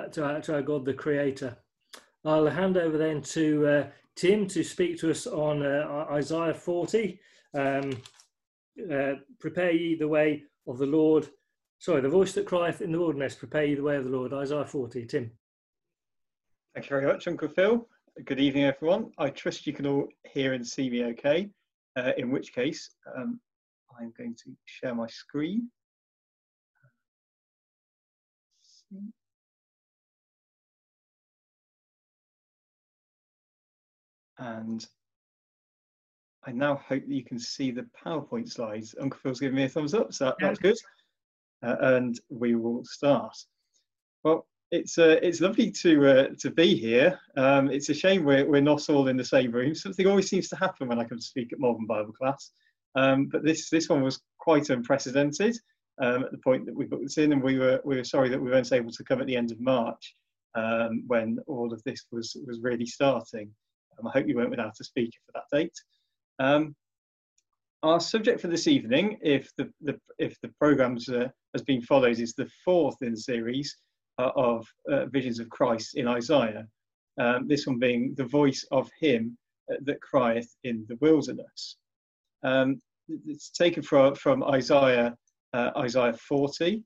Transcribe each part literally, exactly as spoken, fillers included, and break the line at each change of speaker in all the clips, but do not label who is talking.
to our, to our God, the Creator. I'll hand over then to uh, Tim to speak to us on uh, Isaiah forty. Um, uh, prepare ye the way of the Lord. Sorry, the voice that crieth in the wilderness, prepare ye the way of the Lord. Isaiah forty. Tim.
Thank you very much, Uncle Phil. Good evening, everyone. I trust you can all hear and see me okay, uh, in which case um, I'm going to share my screen. And I now hope that you can see the PowerPoint slides. Uncle Phil's giving me a thumbs up, so that, that's good. Uh, and we will start. Well, it's uh, it's lovely to uh, to be here. Um, it's a shame we're, we're not all in the same room. Something always seems to happen when I come to speak at Malvern Bible class. Um, but this this one was quite unprecedented um, at the point that we booked this in, and we were we were sorry that we weren't able to come at the end of March um, when all of this was was really starting. Um, I hope you weren't without a speaker for that date. Um, our subject for this evening, if the, the if the programme uh, has been followed, is the fourth in the series uh, of uh, visions of Christ in Isaiah. Um, this one being the voice of him uh, that crieth in the wilderness. Um, it's taken from from Isaiah uh, Isaiah forty,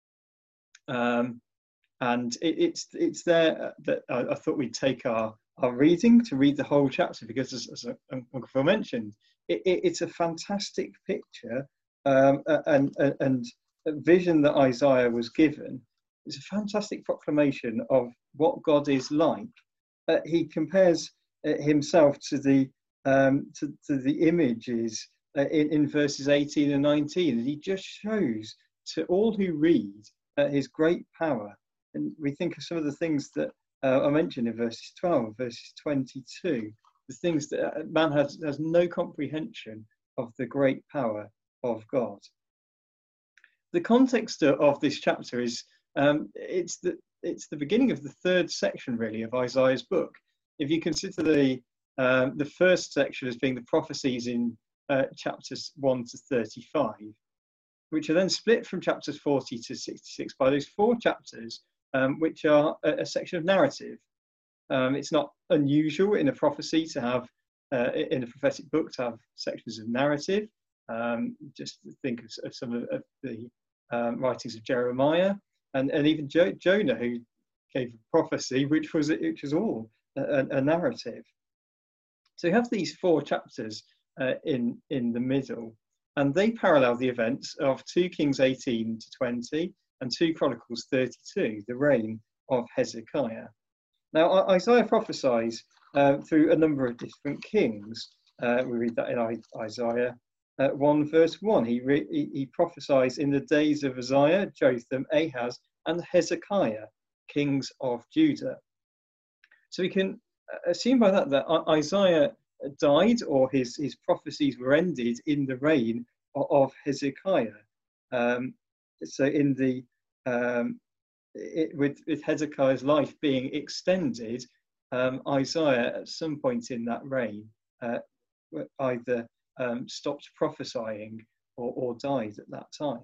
um, and it, it's it's there that I, I thought we'd take our our reading to read the whole chapter, because as, as Uncle Phil mentioned, it, it, it's a fantastic picture um, and, and, and a vision that Isaiah was given. It's a fantastic proclamation of what God is like. Uh, he compares uh, himself to the um, to, to the images uh, in, in verses eighteen and nineteen, and he just shows to all who read uh, his great power. And we think of some of the things that Uh, I mentioned in verses twelve, verses twenty-two, the things that man has, has no comprehension of the great power of God. The context of this chapter is, um, it's, the, it's the beginning of the third section, really, of Isaiah's book. If you consider the, um, the first section as being the prophecies in uh, chapters one to thirty-five, which are then split from chapters forty to sixty-six by those four chapters, Um, which are a, a section of narrative. Um, it's not unusual in a prophecy to have, uh, in a prophetic book, to have sections of narrative. Um, just think of, of some of, of the um, writings of Jeremiah and, and even jo Jonah, who gave a prophecy which was which was all a, a narrative. So you have these four chapters uh, in in the middle, and they parallel the events of two Kings eighteen to twenty. And two Chronicles thirty-two, the reign of Hezekiah. Now, Isaiah prophesies uh, through a number of different kings. Uh, we read that in Isaiah uh, one, verse one. He, he, he prophesies in the days of Uzziah, Jotham, Ahaz, and Hezekiah, kings of Judah. So we can assume by that that Isaiah died, or his, his prophecies were ended in the reign of, of Hezekiah. Um, So in the um, it, with, with Hezekiah's life being extended, um, Isaiah at some point in that reign uh, either um, stopped prophesying or, or died at that time.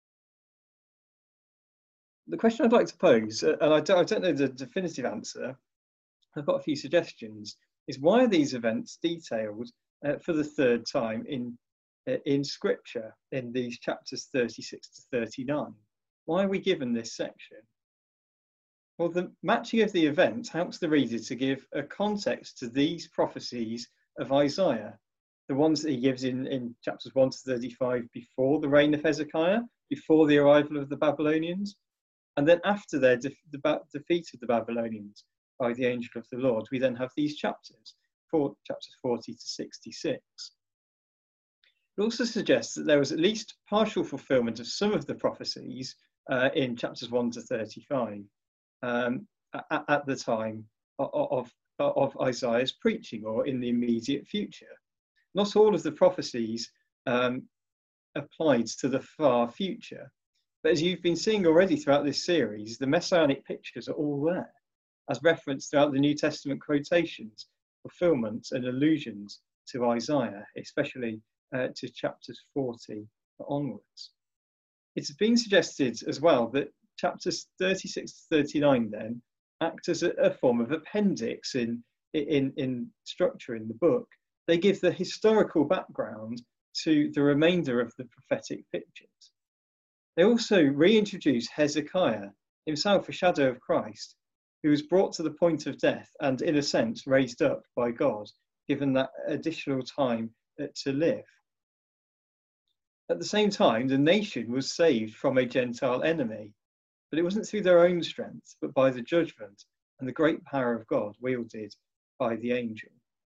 The question I'd like to pose, uh, and I don't, I don't know the definitive answer, I've got a few suggestions, is why are these events detailed uh, for the third time in in Scripture, in these chapters thirty-six to thirty-nine? Why are we given this section? Well, the matching of the events helps the reader to give a context to these prophecies of Isaiah, the ones that he gives in, in chapters one to thirty-five before the reign of Hezekiah, before the arrival of the Babylonians, and then after their de the defeat of the Babylonians by the angel of the Lord. We then have these chapters, four, chapters forty to sixty-six. It also suggests that there was at least partial fulfillment of some of the prophecies uh, in chapters one to thirty-five um, at, at the time of, of, of Isaiah's preaching, or in the immediate future. Not all of the prophecies um, applied to the far future, but as you've been seeing already throughout this series, the messianic pictures are all there, as referenced throughout the New Testament quotations, fulfillments and allusions to Isaiah, especially Uh, to chapters forty onwards. It's been suggested as well that chapters thirty-six to thirty-nine then act as a, a form of appendix in, in, in structure in the book. They give the historical background to the remainder of the prophetic pictures. They also reintroduce Hezekiah, himself a shadow of Christ, who was brought to the point of death and, in a sense, raised up by God, given that additional time to live. At the same time, the nation was saved from a Gentile enemy, but it wasn't through their own strength, but by the judgment and the great power of God wielded by the angel.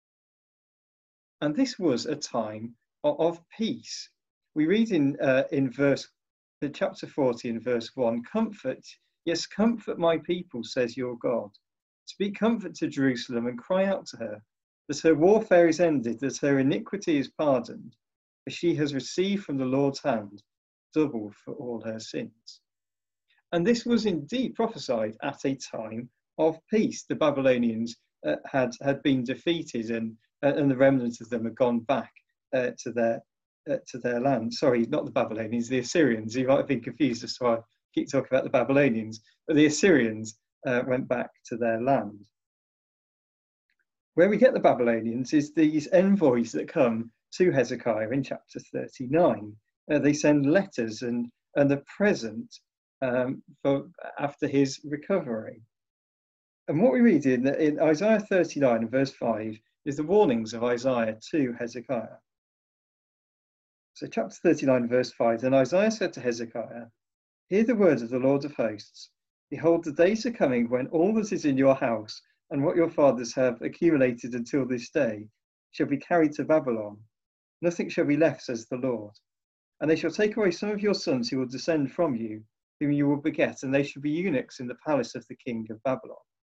And this was a time of, of peace. We read in uh, in verse, the chapter forty in verse one, comfort, yes, comfort my people, says your God. Speak comfort to Jerusalem and cry out to her, that her warfare is ended, that her iniquity is pardoned, for she has received from the Lord's hand double for all her sins. And this was indeed prophesied at a time of peace. The Babylonians uh, had, had been defeated, and, uh, and the remnants of them had gone back uh, to their uh, to their land. Sorry, not the Babylonians, the Assyrians. You might have been confused as to why I keep talking about the Babylonians, but the Assyrians uh, went back to their land. Where we get the Babylonians is these envoys that come to Hezekiah in chapter thirty-nine. Uh, they send letters and, and a present um, for, after his recovery. And what we read in, in Isaiah thirty-nine and verse five is the warnings of Isaiah to Hezekiah. So chapter thirty-nine verse five, then Isaiah said to Hezekiah, hear the words of the Lord of hosts. Behold, the days are coming when all that is in your house and what your fathers have accumulated until this day shall be carried to Babylon. Nothing shall be left, says the Lord. And they shall take away some of your sons who will descend from you, whom you will beget, and they shall be eunuchs in the palace of the king of Babylon.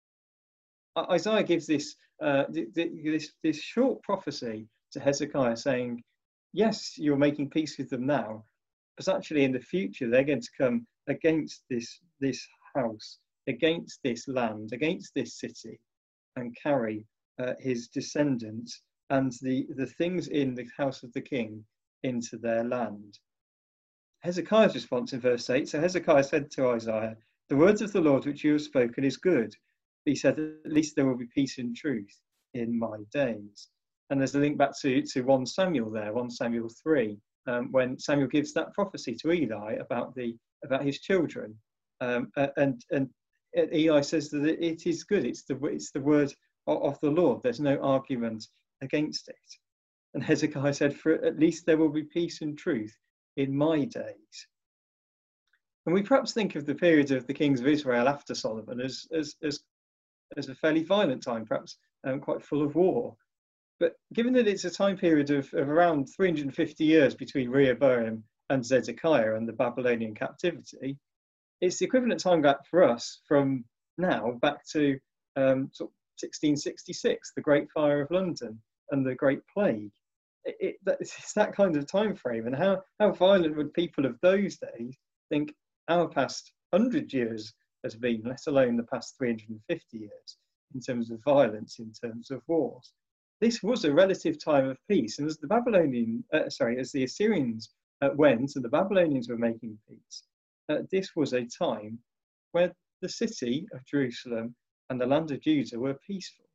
Isaiah gives this, uh, this, this short prophecy to Hezekiah saying, yes, you're making peace with them now, but actually in the future they're going to come against this, this house, against this land, against this city, and carry uh, his descendants and the, the things in the house of the king into their land. Hezekiah's response in verse eight, so Hezekiah said to Isaiah, the words of the Lord which you have spoken is good. He said, at least there will be peace and truth in my days. And there's a link back to, to First Samuel there, First Samuel three, um, when Samuel gives that prophecy to Eli about the about his children. Um, and, and Eli says that it is good, it's the, it's the word of the Lord, there's no argument against it. And Hezekiah said, for at least there will be peace and truth in my days. And we perhaps think of the period of the kings of Israel after Solomon as, as, as, as a fairly violent time, perhaps um, quite full of war. But given that it's a time period of, of around three hundred fifty years between Rehoboam and Zedekiah and the Babylonian captivity, it's the equivalent time gap for us from now back to um, sort of sixteen sixty-six, the Great Fire of London and the Great Plague. It, it, it's that kind of time frame, and how, how violent would people of those days think our past hundred years has been, let alone the past three hundred fifty years, in terms of violence, in terms of wars. This was a relative time of peace, and as the Babylonian, uh, sorry, as the Assyrians uh, went and the Babylonians were making peace, uh, this was a time where the city of Jerusalem and the land of Judah were peaceful.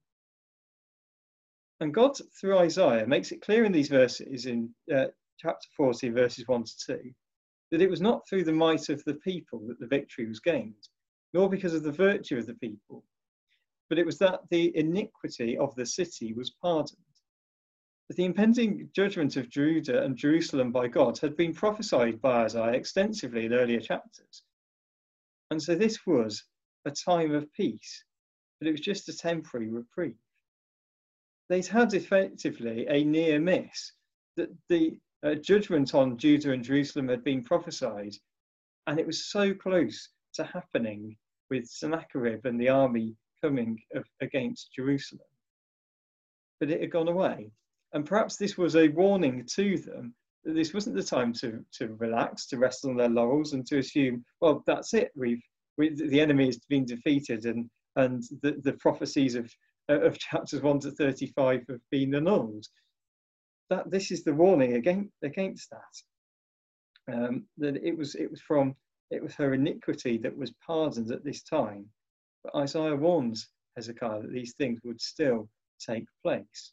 And God, through Isaiah, makes it clear in these verses, in uh, chapter forty, verses one to two, that it was not through the might of the people that the victory was gained, nor because of the virtue of the people, but it was that the iniquity of the city was pardoned. But the impending judgment of Judah and Jerusalem by God had been prophesied by Isaiah extensively in earlier chapters. And so this was a time of peace, but it was just a temporary reprieve. They'd had effectively a near miss, that the uh, judgment on Judah and Jerusalem had been prophesied, and it was so close to happening with Sennacherib and the army coming of, against Jerusalem. But it had gone away. And perhaps this was a warning to them that this wasn't the time to, to relax, to rest on their laurels and to assume, well, that's it, we've, we, the enemy has been defeated and, and the, the prophecies of, of chapters one to thirty-five have been annulled. That this is the warning against, against that. Um, that it was, it was from It was her iniquity that was pardoned at this time. But Isaiah warns Hezekiah that these things would still take place.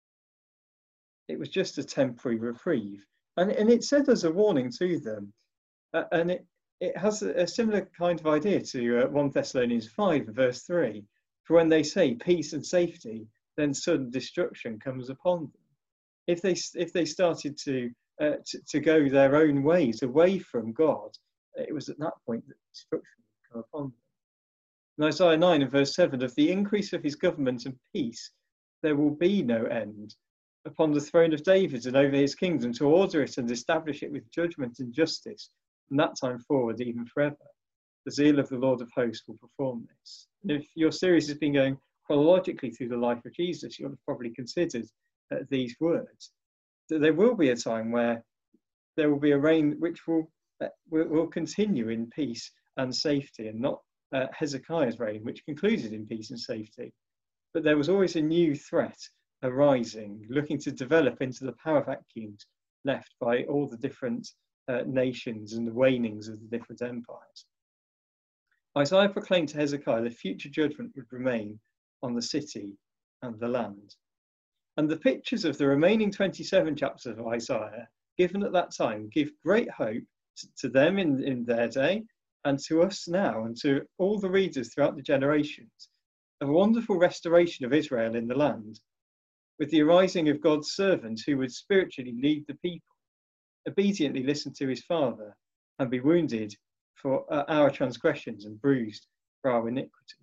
It was just a temporary reprieve. And, and it said as a warning to them. Uh, and it, it has a, a similar kind of idea to uh, First Thessalonians five, verse three. For when they say peace and safety, then sudden destruction comes upon them. If they, if they started to, uh, to, to go their own ways, away from God, it was at that point that destruction would come upon them. In Isaiah nine and verse seven, of the increase of his government and peace, there will be no end upon the throne of David and over his kingdom, to order it and establish it with judgment and justice, from that time forward, even forever. The zeal of the Lord of hosts will perform this. And if your series has been going chronologically through the life of Jesus, you'll have probably considered uh, these words. That there will be a time where there will be a reign which will, uh, will, will continue in peace and safety, and not uh, Hezekiah's reign, which concluded in peace and safety. But there was always a new threat arising, looking to develop into the power vacuums left by all the different uh, nations and the wanings of the different empires. Isaiah proclaimed to Hezekiah the future judgment would remain on the city and the land. And the pictures of the remaining twenty-seven chapters of Isaiah, given at that time, give great hope to, to them in, in their day, and to us now, and to all the readers throughout the generations, of a wonderful restoration of Israel in the land, with the arising of God's servants who would spiritually lead the people, obediently listen to his Father, and be wounded for uh, our transgressions and bruised for our iniquities.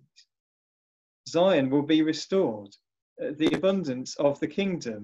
Zion will be restored, uh, the abundance of the kingdom,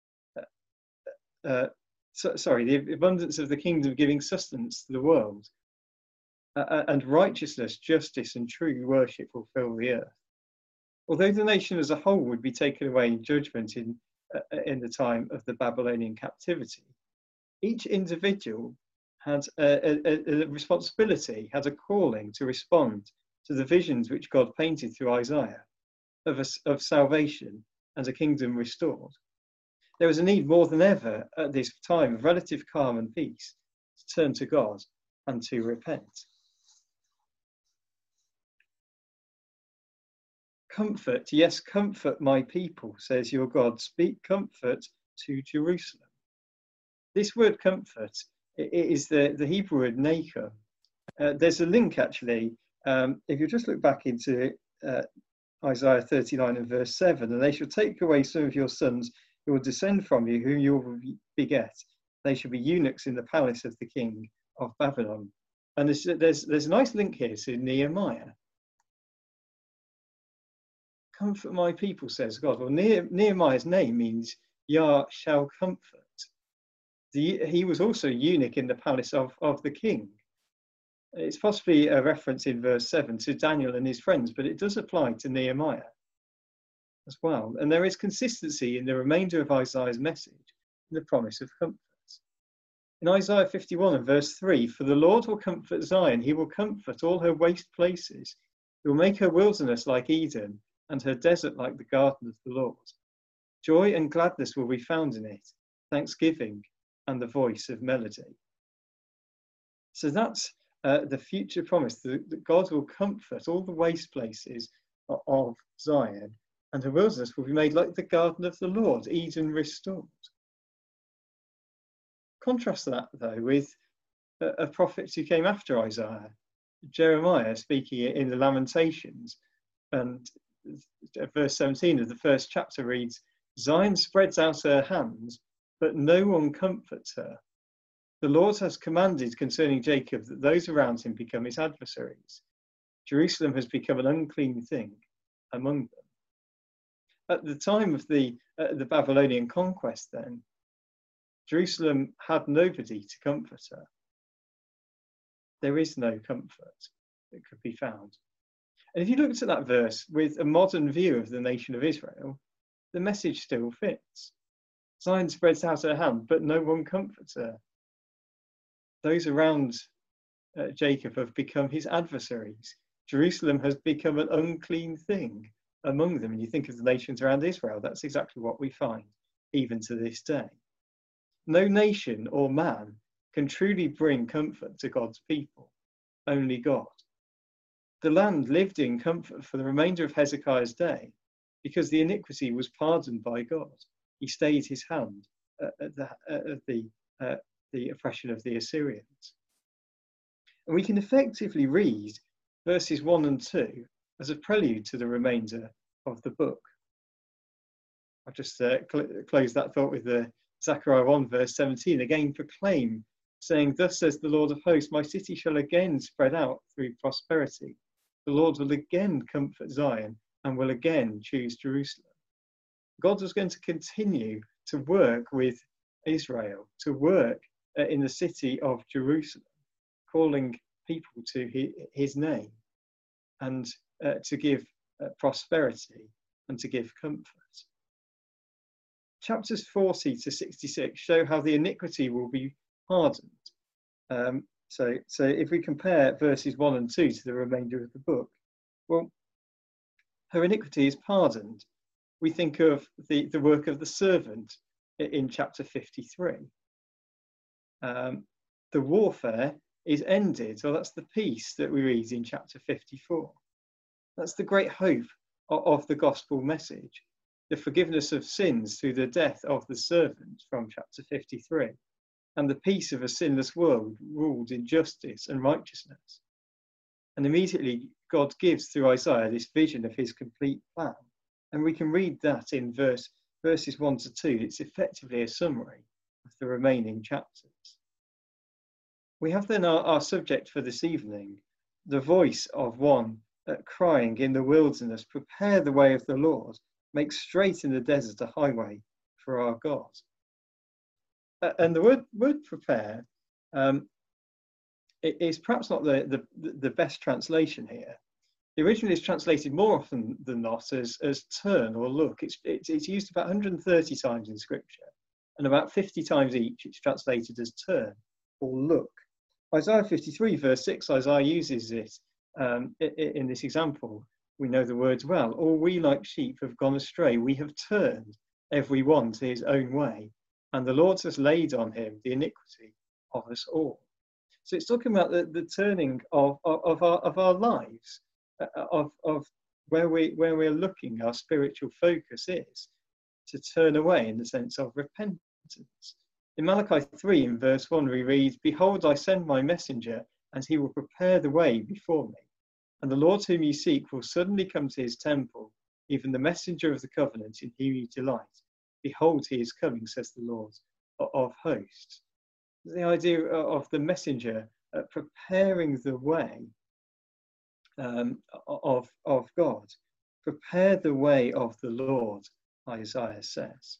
uh, uh, so, sorry, the abundance of the kingdom giving sustenance to the world, uh, and righteousness, justice, and true worship will fill the earth. Although the nation as a whole would be taken away in judgment in, uh, in the time of the Babylonian captivity, each individual had a, a, a responsibility, had a calling to respond to the visions which God painted through Isaiah of, a, of salvation and a kingdom restored. There was a need more than ever at this time of relative calm and peace to turn to God and to repent. Comfort, yes, comfort my people, says your God. Speak comfort to Jerusalem. This word comfort is the, the Hebrew word nachum. Uh, there's a link actually, um, if you just look back into uh, Isaiah thirty-nine and verse seven, and they shall take away some of your sons who will descend from you, whom you will beget. They shall be eunuchs in the palace of the king of Babylon. And there's, there's, there's a nice link here to Nehemiah. Comfort my people, says God. Well, Nehemiah's name means Yah shall comfort. The, he was also eunuch in the palace of, of the king. It's possibly a reference in verse seven to Daniel and his friends, but it does apply to Nehemiah as well. And there is consistency in the remainder of Isaiah's message, in the promise of comfort. In Isaiah fifty-one and verse three, for the Lord will comfort Zion, he will comfort all her waste places. He will make her wilderness like Eden, and her desert like the garden of the Lord. Joy and gladness will be found in it, thanksgiving and the voice of melody. So that's uh, the future promise, that, that God will comfort all the waste places of, of Zion, and her wilderness will be made like the garden of the Lord, Eden restored. Contrast that, though, with a, a prophet who came after Isaiah, Jeremiah, speaking in the Lamentations, and verse seventeen of the first chapter reads, Zion spreads out her hands, but no one comforts her. The Lord has commanded concerning Jacob that those around him become his adversaries. Jerusalem has become an unclean thing among them. At the time of the, uh, the Babylonian conquest, then, Jerusalem had nobody to comfort her. There is no comfort that could be found. And if you looked at that verse with a modern view of the nation of Israel, the message still fits. Zion spreads out her hand, but no one comforts her. Those around uh, Jacob have become his adversaries. Jerusalem has become an unclean thing among them. And you think of the nations around Israel, that's exactly what we find, even to this day. No nation or man can truly bring comfort to God's people. only God. The land lived in comfort for the remainder of Hezekiah's day because the iniquity was pardoned by God. He stayed his hand at the, at the, uh, the oppression of the Assyrians. And we can effectively read verses one and two as a prelude to the remainder of the book. I'll just uh, cl close that thought with the Zechariah one verse seventeen. Again proclaim, saying, thus says the Lord of hosts, my city shall again spread out through prosperity. The Lord will again comfort Zion and will again choose Jerusalem. God was going to continue to work with Israel, to work uh, in the city of Jerusalem, calling people to his, his name, and uh, to give uh, prosperity and to give comfort. Chapters forty to sixty-six show how the iniquity will be pardoned. Um, so, so if we compare verses one and two to the remainder of the book, well, her iniquity is pardoned. We think of the, the work of the servant in chapter fifty-three. Um, the warfare is ended, so that's the peace that we read in chapter fifty-four. That's the great hope of, of the gospel message, the forgiveness of sins through the death of the servant from chapter fifty-three, and the peace of a sinless world ruled in justice and righteousness. And immediately God gives through Isaiah this vision of his complete plan. And we can read that in verse, verses one to two. It's effectively a summary of the remaining chapters. We have then our, our subject for this evening, the voice of one uh, crying in the wilderness, prepare the way of the Lord, make straight in the desert a highway for our God. Uh, and the word, word prepare um, it is perhaps not the, the, the best translation here. The original is translated more often than not as, as turn or look. It's, it's, it's used about one hundred thirty times in Scripture, and about fifty times each it's translated as turn or look. Isaiah fifty-three verse six, Isaiah uses it um, in, in this example. We know the words well. All we like sheep have gone astray. We have turned every one to his own way, and the Lord has laid on him the iniquity of us all. So it's talking about the, the turning of, of, of, our, of our lives, uh, of, of where, we, where we're looking, our spiritual focus is to turn away in the sense of repentance. In Malachi three, in verse one, we read, behold, I send my messenger, and he will prepare the way before me. And the Lord whom you seek will suddenly come to his temple, even the messenger of the covenant in whom you delight. Behold, he is coming, says the Lord of hosts. The idea of the messenger uh, preparing the way um, of, of God. Prepare the way of the Lord, Isaiah says.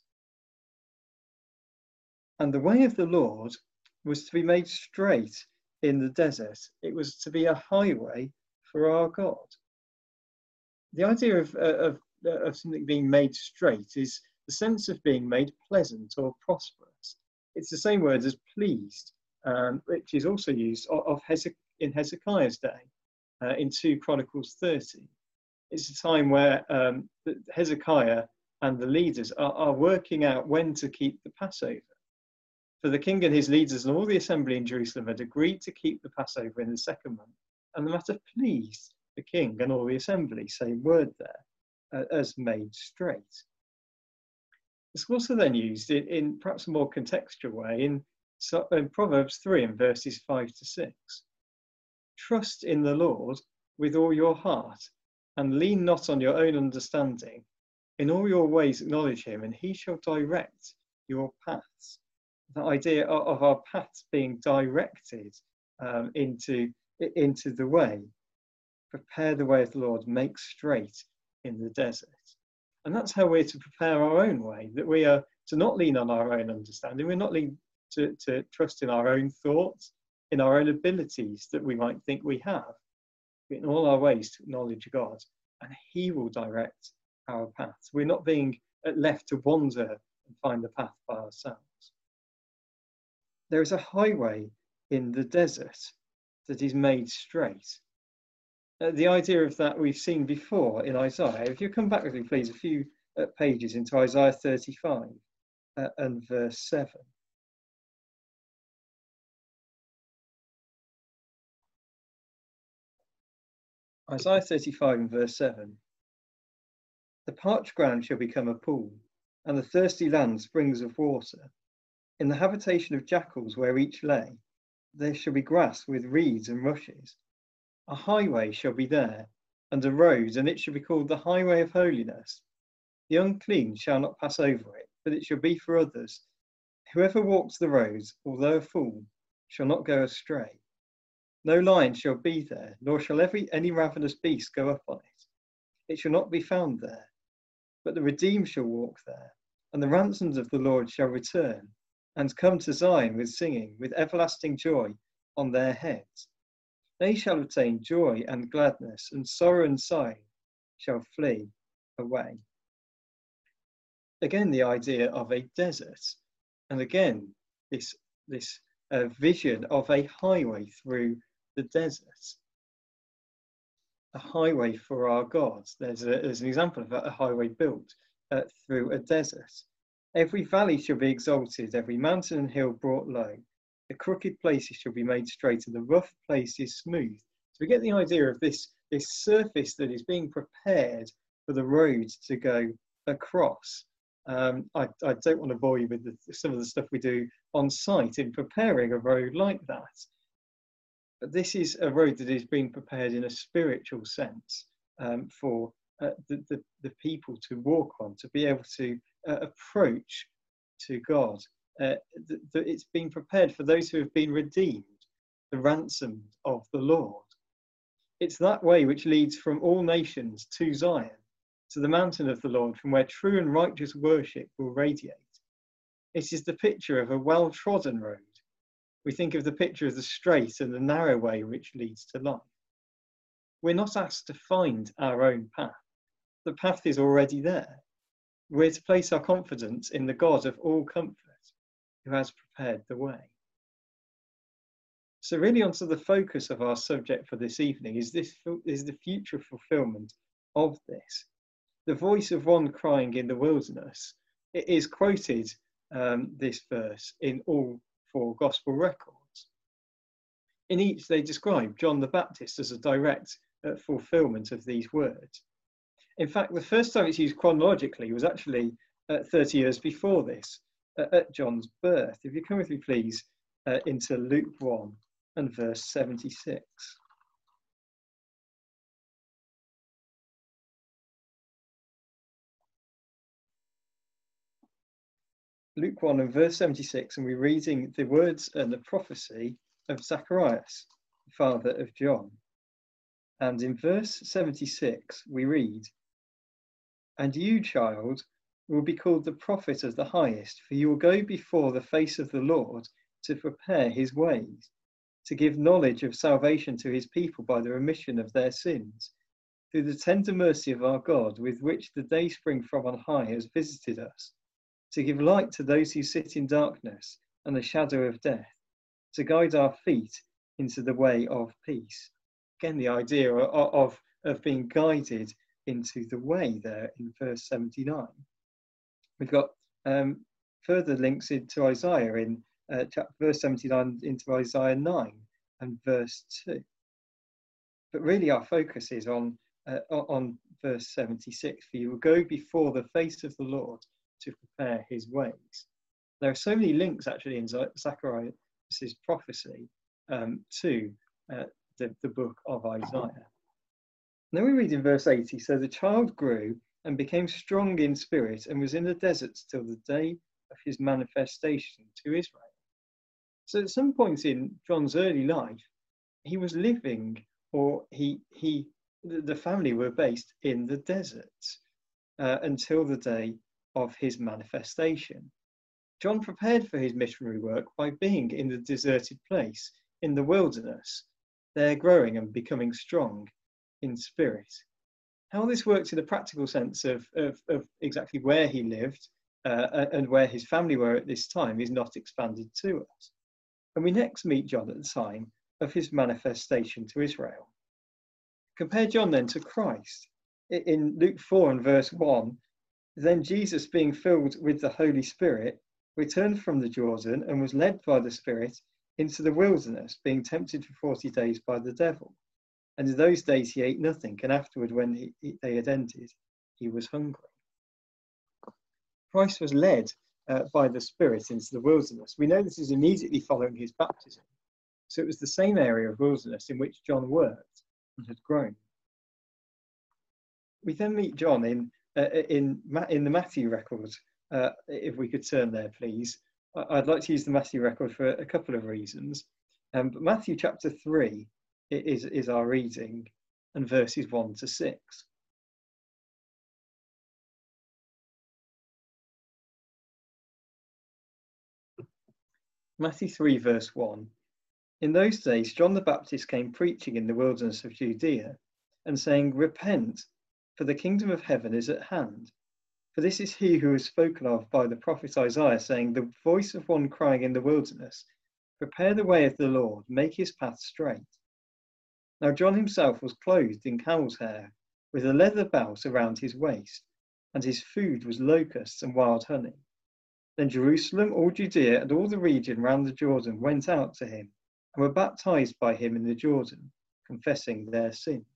And the way of the Lord was to be made straight in the desert. It was to be a highway for our God. The idea of, of, of something being made straight is the sense of being made pleasant or prosperous. It's the same word as pleased, um, which is also used of, of Hezek in Hezekiah's day, uh, in two Chronicles thirty. It's a time where um, Hezekiah and the leaders are, are working out when to keep the Passover. For the king and his leaders and all the assembly in Jerusalem had agreed to keep the Passover in the second month, and the matter pleased the king and all the assembly, same word there, uh, as made straight. It's also then used in, in perhaps a more contextual way in, in Proverbs three and verses five to six. Trust in the Lord with all your heart and lean not on your own understanding. In all your ways acknowledge him and he shall direct your paths. The idea of, of our paths being directed um, into, into the way. Prepare the way of the Lord, make straight in the desert. And that's how we're to prepare our own way, that we are to not lean on our own understanding. We're not lean to, to trust in our own thoughts, in our own abilities that we might think we have. But in all our ways to acknowledge God, and he will direct our paths. We're not being left to wander and find the path by ourselves. There is a highway in the desert that is made straight. Uh, the idea of that we've seen before in Isaiah. If you come back with me, please, a few uh, pages into Isaiah thirty-five uh, and verse seven. Isaiah thirty-five and verse seven. The parched ground shall become a pool, and the thirsty land springs of water. In the habitation of jackals where each lay, there shall be grass with reeds and rushes. A highway shall be there, and a road, and it shall be called the highway of holiness. The unclean shall not pass over it, but it shall be for others. Whoever walks the roads, although a fool, shall not go astray. No lion shall be there, nor shall every any ravenous beast go up on it. It shall not be found there. But the redeemed shall walk there, and the ransomed of the Lord shall return, and come to Zion with singing, with everlasting joy on their heads. They shall obtain joy and gladness, and sorrow and sighing shall flee away. Again, the idea of a desert, and again, this, this uh, vision of a highway through the desert. A highway for our God. There's, a, there's an example of a highway built uh, through a desert. Every valley shall be exalted, every mountain and hill brought low. The crooked places shall be made straight, and the rough places smooth. So we get the idea of this, this surface that is being prepared for the road to go across. Um, I, I don't want to bore you with the, some of the stuff we do on site in preparing a road like that. But this is a road that is being prepared in a spiritual sense um, for uh, the, the, the people to walk on, to be able to uh, approach to God. Uh, the, the, it's been prepared for those who have been redeemed, the ransomed of the Lord. It's that way which leads from all nations to Zion, to the mountain of the Lord, from where true and righteous worship will radiate. It is the picture of a well-trodden road. We think of the picture of the straight and the narrow way which leads to life. We're not asked to find our own path. The path is already there. We're to place our confidence in the God of all comfort, who has prepared the way. So really onto the focus of our subject for this evening is this is the future fulfillment of this. The voice of one crying in the wilderness. It is quoted, um, this verse, in all four gospel records. In each they describe John the Baptist as a direct uh, fulfillment of these words. In fact, the first time it's used chronologically was actually uh, thirty years before this, uh, at John's birth. If you come with me, please, uh, into Luke one and verse seventy-six. Luke one and verse seventy-six, and we're reading the words and the prophecy of Zacharias, the father of John. And in verse seventy-six, we read, "And you, child, will be called the prophet of the highest, for you will go before the face of the Lord to prepare his ways, to give knowledge of salvation to his people by the remission of their sins, through the tender mercy of our God, with which the day spring from on high has visited us, to give light to those who sit in darkness and the shadow of death, to guide our feet into the way of peace." Again, the idea of, of, of being guided into the way there in verse seventy-nine. We've got um, further links into Isaiah in uh, chapter, verse seventy-nine into Isaiah nine and verse two. But really our focus is on, uh, on verse seventy-six. "For you will go before the face of the Lord to prepare his ways." There are so many links actually in Zacharias' prophecy um, to uh, the, the book of Isaiah. And then we read in verse eighty, "So the child grew and became strong in spirit and was in the deserts till the day of his manifestation to Israel." So at some point in John's early life, he was living, or he, he the family were based in the deserts uh, until the day of his manifestation. John prepared for his missionary work by being in the deserted place, in the wilderness, there growing and becoming strong in spirit. How this works in a practical sense of, of, of exactly where he lived uh, and where his family were at this time is not expanded to us. And we next meet John at the time of his manifestation to Israel. Compare John then to Christ. In Luke four and verse one, "Then Jesus, being filled with the Holy Spirit, returned from the Jordan and was led by the Spirit into the wilderness, being tempted for forty days by the devil. And in those days he ate nothing, and afterward, when he, he, they had ended, he was hungry. Christ was led uh, by the Spirit into the wilderness. We know this is immediately following his baptism. So it was the same area of wilderness in which John worked and had grown. We then meet John in uh, in, in the Matthew record. Uh, if we could turn there, please. I'd like to use the Matthew record for a couple of reasons. Um, but Matthew chapter three is, is our reading, and verses one to six. Matthew three, verse one. In those days, John the Baptist came preaching in the wilderness of Judea and saying, "Repent, for the kingdom of heaven is at hand. For this is he who is spoken of by the prophet Isaiah, saying, the voice of one crying in the wilderness, prepare the way of the Lord, make his path straight." Now John himself was clothed in camel's hair, with a leather belt around his waist, and his food was locusts and wild honey. Then Jerusalem, all Judea, and all the region round the Jordan went out to him, and were baptized by him in the Jordan, confessing their sins.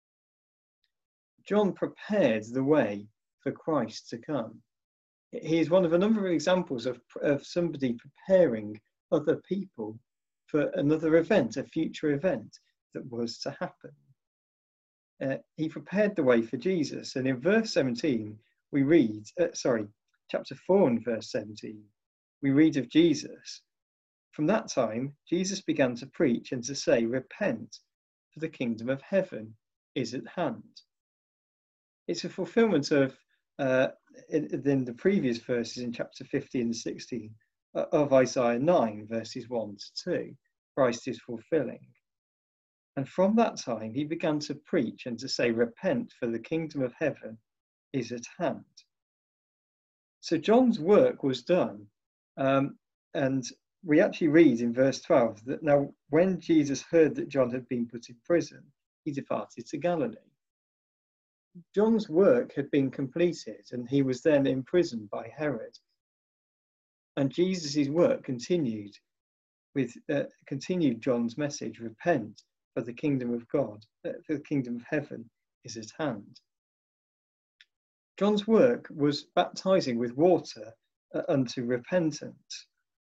John prepared the way for Christ to come. He is one of a number of examples of, of somebody preparing other people for another event, a future event that was to happen. Uh, he prepared the way for Jesus. And in verse seventeen, we read, uh, sorry, chapter four and verse seventeen, we read of Jesus. From that time, Jesus began to preach and to say, "Repent, for the kingdom of heaven is at hand." It's a fulfillment of, uh, in, in the previous verses in chapter fifteen and sixteen, uh, of Isaiah nine, verses one to two. Christ is fulfilling. And from that time, he began to preach and to say, "Repent, for the kingdom of heaven is at hand." So John's work was done. Um, and we actually read in verse twelve that now when Jesus heard that John had been put in prison, he departed to Galilee. John's work had been completed, and he was then imprisoned by Herod. And Jesus' work continued with uh, continued John's message: "Repent, for the kingdom of God, uh, for the kingdom of heaven is at hand." John's work was baptizing with water uh, unto repentance.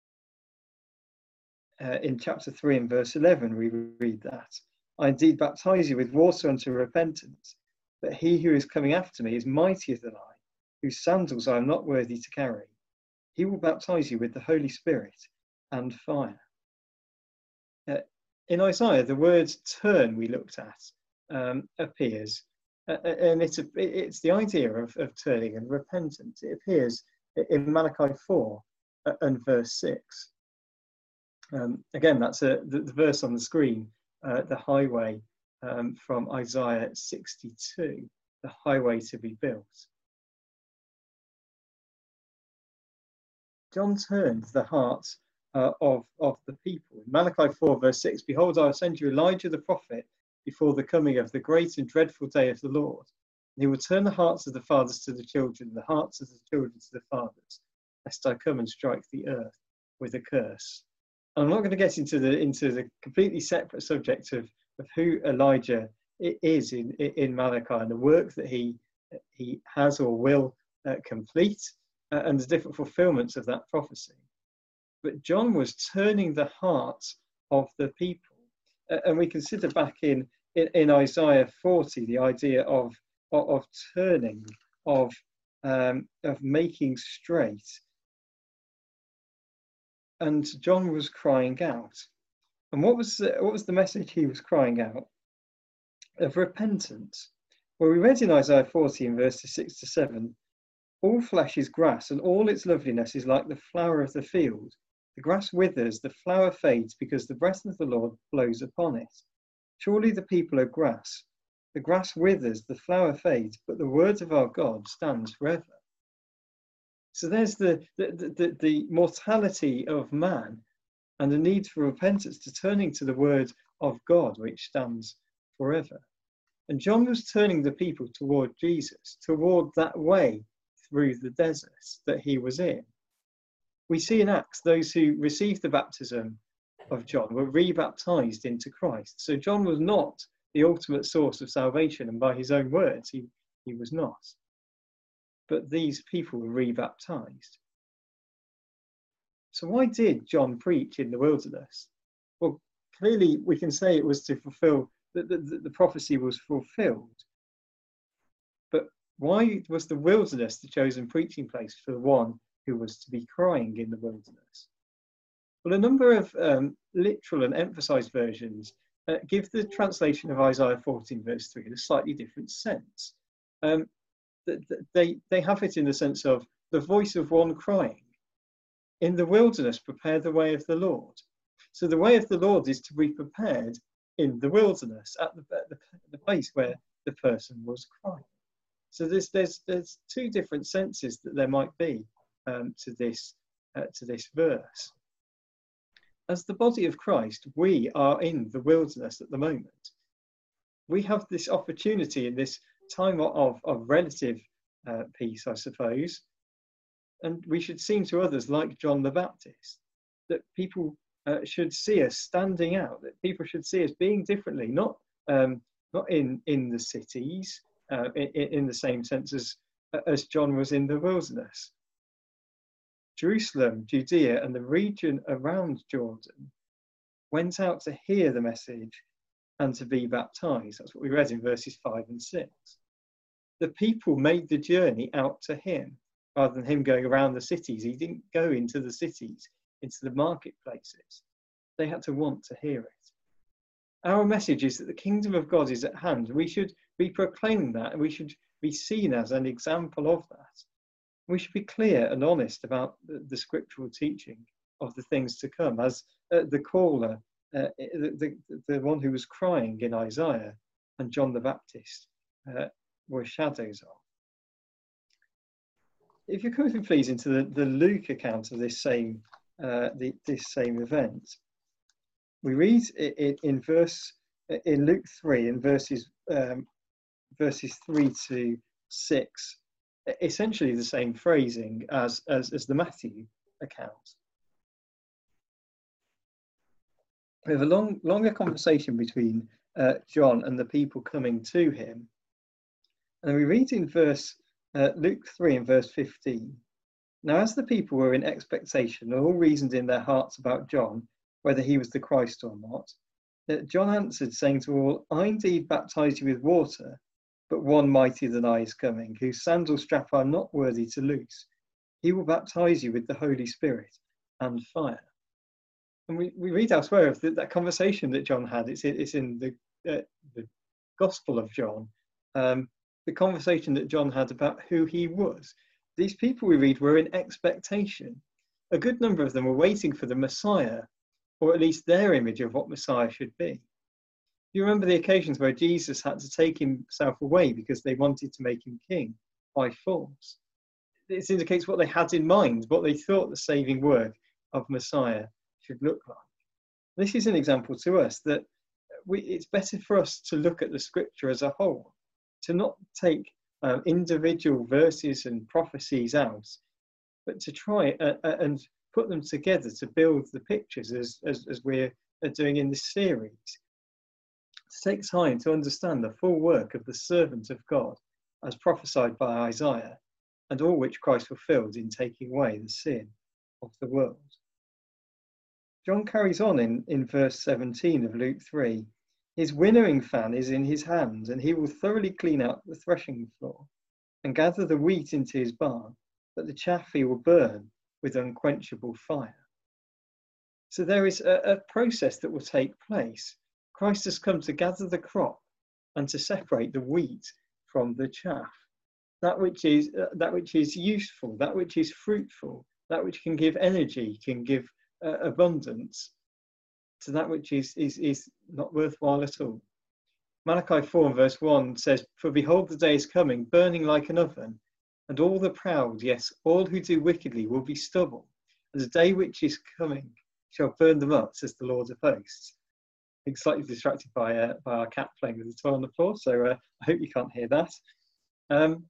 Uh, in chapter three and verse eleven, we read that, "I indeed baptize you with water unto repentance, but he who is coming after me is mightier than I, whose sandals I am not worthy to carry. He will baptize you with the Holy Spirit and fire." Uh, in Isaiah, the word "turn" we looked at um, appears, uh, and it's, a, it's the idea of, of turning and repentance. It appears in Malachi four uh, and verse six. Um, again, that's a, the, the verse on the screen, uh, the highway um, from Isaiah sixty-two, the highway to be built. John turned the hearts uh, of, of the people. In Malachi four verse six, "Behold, I will send you Elijah the prophet before the coming of the great and dreadful day of the Lord. And he will turn the hearts of the fathers to the children, the hearts of the children to the fathers, lest I come and strike the earth with a curse." I'm not going to get into the into the completely separate subject of, of who Elijah is in, in Malachi and the work that he he has or will uh, complete uh, and the different fulfillments of that prophecy. But John was turning the hearts of the people. Uh, and we consider back in, in, in Isaiah forty the idea of, of, of turning, of, um, of making straight. And John was crying out. And what was the, what was the message he was crying out? Of repentance. Well, we read in Isaiah forty in verses six to seven, "All flesh is grass, and all its loveliness is like the flower of the field. The grass withers, the flower fades, because the breath of the Lord blows upon it. Surely the people are grass. The grass withers, the flower fades, but the word of our God stands forever." So there's the, the, the, the mortality of man and the need for repentance, to turning to the word of God, which stands forever. And John was turning the people toward Jesus, toward that way through the desert that he was in. We see in Acts those who received the baptism of John were re-baptized into Christ. So John was not the ultimate source of salvation, and by his own words, he, he was not. But these people were rebaptized. So why did John preach in the wilderness? Well, clearly we can say it was to fulfill, that the, the, the prophecy was fulfilled. But why was the wilderness the chosen preaching place for the one who was to be crying in the wilderness? Well, a number of um, literal and emphasized versions uh, give the translation of Isaiah fourteen verse three in a slightly different sense. Um, they, they have it in the sense of the voice of one crying, in the wilderness prepare the way of the Lord. So the way of the Lord is to be prepared in the wilderness, at the, at the, the place where the person was crying. So there's, there's, there's two different senses that there might be um, to, this, uh, to this verse. As the body of Christ, we are in the wilderness at the moment. We have this opportunity in this time of, of relative uh, peace, I suppose, and we should seem to others like John the Baptist, that people uh, should see us standing out, that people should see us being differently, not um, not in, in the cities, uh, in, in the same sense as, as John was in the wilderness. Jerusalem, Judea, and the region around Jordan went out to hear the message and to be baptized. That's what we read in verses five and six. The people made the journey out to him, rather than him going around the cities. He didn't go into the cities, into the marketplaces. They had to want to hear it. Our message is that the kingdom of God is at hand. We should be proclaiming that, and we should be seen as an example of that. We should be clear and honest about the, the scriptural teaching of the things to come, as uh, the caller, uh, the, the, the one who was crying in Isaiah, and John the Baptist uh, were shadows of. If you come with me, please, into the, the Luke account of this same uh, the, this same event, we read in, in verse in Luke three, in verses um, verses three to six, essentially the same phrasing as as, as the Matthew account. We have a long longer conversation between uh, John and the people coming to him, and we read in verse. Uh, Luke three and verse fifteen. Now, as the people were in expectation and all reasoned in their hearts about John, whether he was the Christ or not, uh, John answered, saying to all, I indeed baptize you with water, but one mightier than I is coming, whose sandal strap I'm not worthy to loose. He will baptize you with the Holy Spirit and fire. And we, we read elsewhere of the, that conversation that John had. It's, it's in the, uh, the Gospel of John. Um, the conversation that John had about who he was. These people we read were in expectation. A good number of them were waiting for the Messiah, or at least their image of what Messiah should be. You remember the occasions where Jesus had to take himself away because they wanted to make him king by force. This indicates what they had in mind, what they thought the saving work of Messiah should look like. This is an example to us that we, it's better for us to look at the scripture as a whole, to not take um, individual verses and prophecies out, but to try uh, uh, and put them together to build the pictures as, as, as we're doing in this series. To take time to understand the full work of the servant of God as prophesied by Isaiah, and all which Christ fulfilled in taking away the sin of the world. John carries on in, in verse seventeen of Luke three. His winnowing fan is in his hand, and he will thoroughly clean out the threshing floor and gather the wheat into his barn, but the chaff he will burn with unquenchable fire. So there is a, a process that will take place. Christ has come to gather the crop and to separate the wheat from the chaff. That which is, uh, that which is useful, that which is fruitful, that which can give energy, can give uh, abundance, to that which is, is, is not worthwhile at all. Malachi four verse one says, For behold, the day is coming, burning like an oven, and all the proud, yes, all who do wickedly, will be stubble. And the day which is coming shall burn them up, says the Lord of hosts. I'm slightly distracted by, uh, by our cat playing with the toy on the floor, so uh, I hope you can't hear that. Um,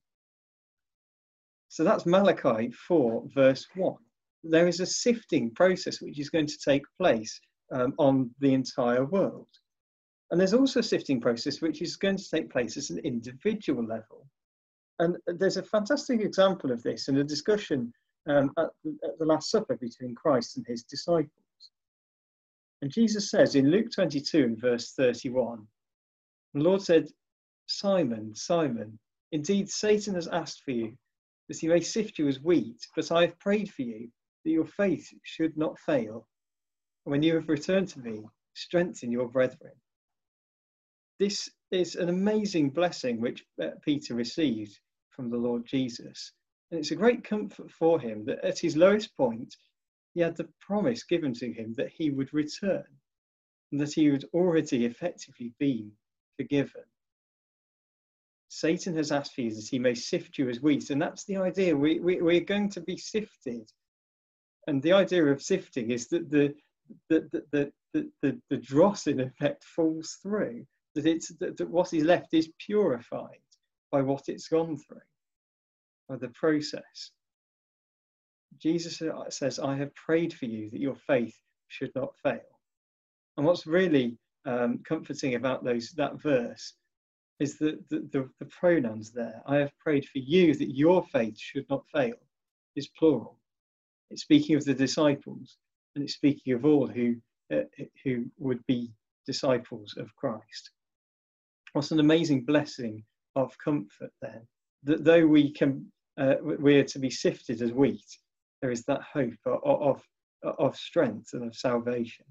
so that's Malachi four verse one. There is a sifting process which is going to take place Um, on the entire world. And there's also a sifting process which is going to take place at an individual level. And there's a fantastic example of this in a discussion um, at, at the Last Supper between Christ and his disciples. And Jesus says in Luke twenty-two and verse thirty-one, the Lord said, Simon, Simon, indeed Satan has asked for you, that he may sift you as wheat, but I have prayed for you, that your faith should not fail. And when you have returned to me, strengthen your brethren. This is an amazing blessing which Peter received from the Lord Jesus. And it's a great comfort for him that at his lowest point, he had the promise given to him that he would return and that he would already effectively been forgiven. Satan has asked for you that he may sift you as wheat. And that's the idea. We, we, we're going to be sifted. And the idea of sifting is that the, the, the, the, the, the, the dross, in effect, falls through. That, it's, that, that what is left is purified by what it's gone through, by the process. Jesus says, I have prayed for you that your faith should not fail. And what's really um, comforting about those that verse is that the, the, the pronouns there. I have prayed for you that your faith should not fail is plural. It's speaking of the disciples, and it's speaking of all who, uh, who would be disciples of Christ. What an amazing blessing of comfort then, that though we can, uh, we're to be sifted as wheat, there is that hope of, of, of strength and of salvation.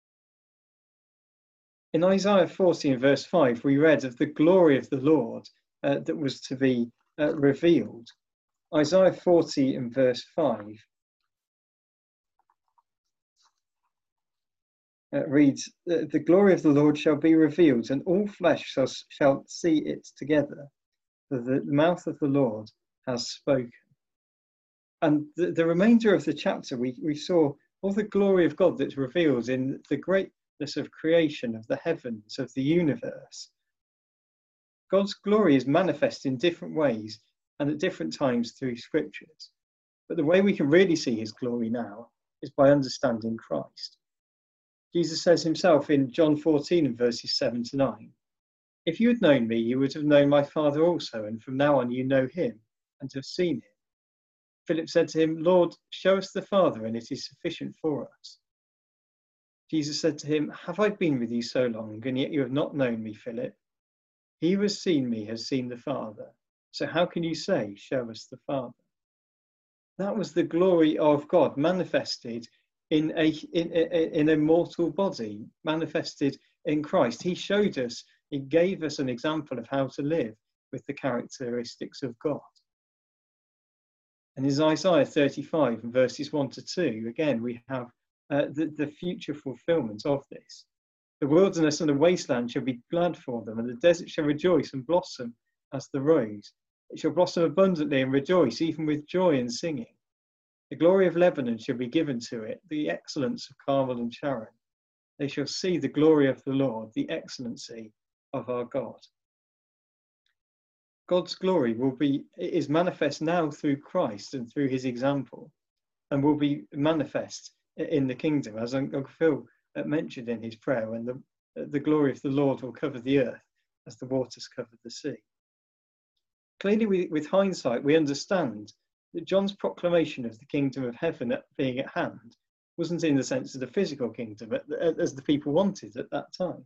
In Isaiah forty and verse five, we read of the glory of the Lord uh, that was to be uh, revealed. Isaiah forty and verse five uh, reads, the glory of the Lord shall be revealed, and all flesh shall, shall see it together, for the mouth of the Lord has spoken. And the, the remainder of the chapter, we, we saw all the glory of God that's revealed in the greatness of creation, of the heavens, of the universe. God's glory is manifest in different ways and at different times through scriptures. But the way we can really see his glory now is by understanding Christ. Jesus says himself in John fourteen and verses seven to nine, if you had known me, you would have known my Father also, and from now on you know him and have seen him. Philip said to him, Lord, show us the Father, and it is sufficient for us. Jesus said to him, have I been with you so long, and yet you have not known me, Philip? He who has seen me has seen the Father. So how can you say, show us the Father? That was the glory of God manifested in a, in, in, in a mortal body, manifested in Christ. He showed us, he gave us an example of how to live with the characteristics of God. And in Isaiah thirty-five, verses one to two, again, we have uh, the, the future fulfillment of this. The wilderness and the wasteland shall be glad for them, and the desert shall rejoice and blossom as the rose. It shall blossom abundantly and rejoice, even with joy and singing. The glory of Lebanon shall be given to it, the excellence of Carmel and Sharon. They shall see the glory of the Lord, the excellency of our God. God's glory will be is manifest now through Christ and through his example, and will be manifest in the kingdom, as Uncle Phil mentioned in his prayer, when the, the glory of the Lord will cover the earth as the waters cover the sea. Clearly, we, with hindsight, we understand that John's proclamation of the kingdom of heaven being at hand wasn't in the sense of the physical kingdom, as the people wanted at that time.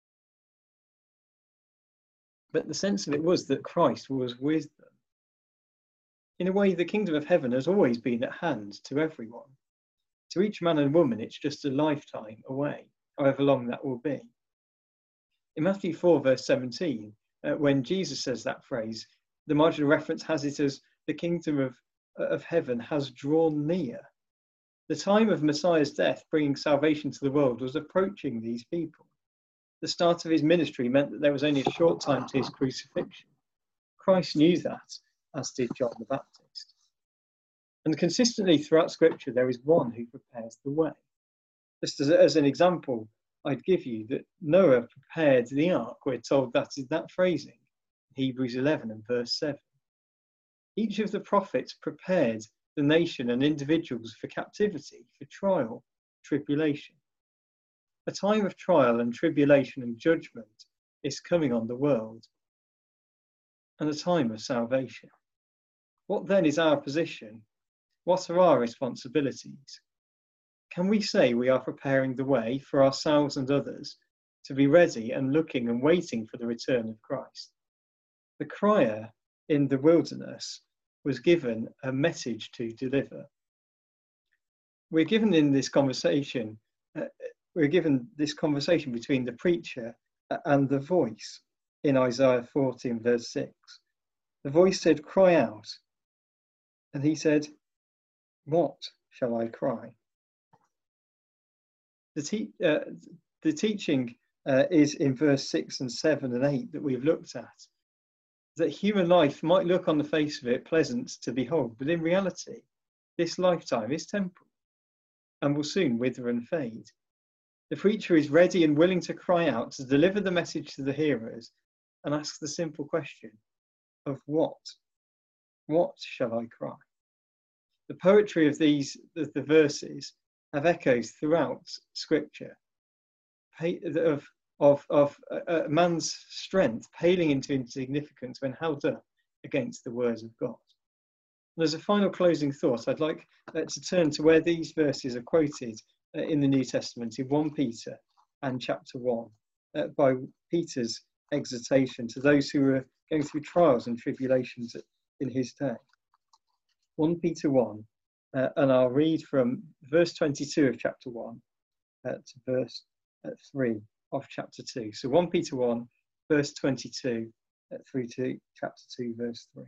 But the sense of it was that Christ was with them. In a way, the kingdom of heaven has always been at hand to everyone. To each man and woman, it's just a lifetime away, however long that will be. In Matthew four, verse seventeen, uh, when Jesus says that phrase, the marginal reference has it as the kingdom of, of heaven has drawn near. The time of Messiah's death, bringing salvation to the world, was approaching these people. The start of his ministry meant that there was only a short time to his crucifixion. Christ knew that, as did John the Baptist. And consistently throughout Scripture, there is one who prepares the way. Just as, as an example, I'd give you that Noah prepared the ark. We're told that is that phrasing, Hebrews eleven and verse seven. Each of the prophets prepared the nation and individuals for captivity, for trial, tribulation. A time of trial and tribulation and judgment is coming on the world, and a time of salvation. What then is our position? What are our responsibilities? Can we say we are preparing the way for ourselves and others to be ready and looking and waiting for the return of Christ? The crier in the wilderness was given a message to deliver. We're given in this conversation, uh, we're given this conversation between the preacher and the voice in Isaiah forty and verse six. The voice said, "Cry out." And he said, "What shall I cry?" The, te uh, the teaching uh, is in verse six and seven and eight that we've looked at. That human life might look on the face of it pleasant to behold, but in reality, this lifetime is temporal and will soon wither and fade. The preacher is ready and willing to cry out, to deliver the message to the hearers and ask the simple question of what? What shall I cry? The poetry of these, the, the verses, have echoes throughout Scripture of, of, of a, a man's strength paling into insignificance when held up against the words of God. And as a final closing thought, I'd like uh, to turn to where these verses are quoted uh, in the New Testament, in First Peter and chapter one, uh, by Peter's exhortation to those who were going through trials and tribulations in his day. First Peter one, uh, and I'll read from verse twenty-two of chapter one uh, to verse uh, three of chapter two. So First Peter one, verse twenty-two uh, through to chapter two, verse three.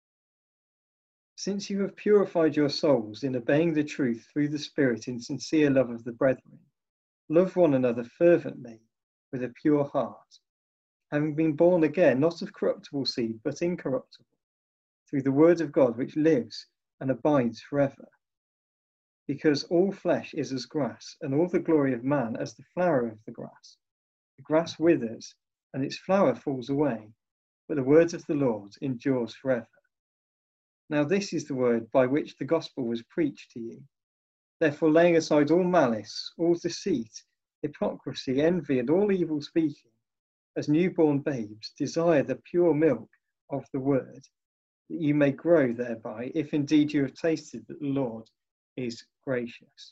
Since you have purified your souls in obeying the truth through the Spirit in sincere love of the brethren, love one another fervently with a pure heart, having been born again, not of corruptible seed, but incorruptible, through the word of God which lives and abides forever. Because all flesh is as grass, and all the glory of man as the flower of the grass. The grass withers, and its flower falls away, but the word of the Lord endures forever. Now this is the word by which the gospel was preached to you. Therefore, laying aside all malice, all deceit, hypocrisy, envy, and all evil speaking, as newborn babes, desire the pure milk of the word, that you may grow thereby, if indeed you have tasted that the Lord is gracious.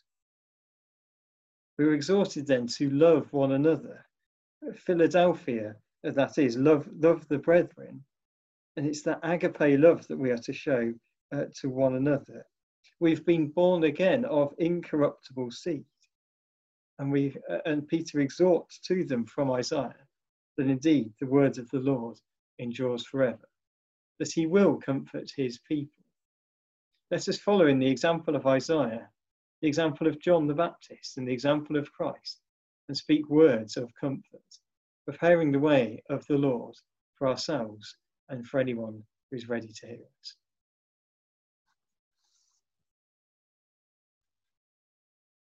We were exhorted then to love one another. Philadelphia, that is, love, love the brethren. And it's that agape love that we are to show uh, to one another. We've been born again of incorruptible seed. And, we, uh, and Peter exhorts to them from Isaiah that indeed the word of the Lord endures forever, that he will comfort his people. Let us follow in the example of Isaiah, the example of John the Baptist, and the example of Christ, and speak words of comfort, preparing the way of the Lord for ourselves and for anyone who's ready to hear us.